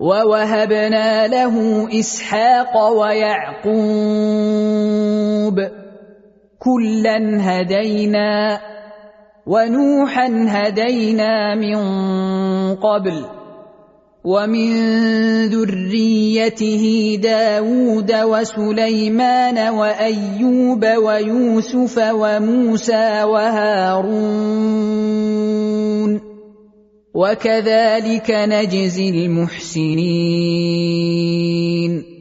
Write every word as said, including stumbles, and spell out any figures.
ووهبنا له إسحاق ويعقوب كلا هدينا ونوحا هدينا من قبل ومن ذريته داود وسليمان وأيوب ويوسف وموسى وهارون وكذلك نجزي المحسنين.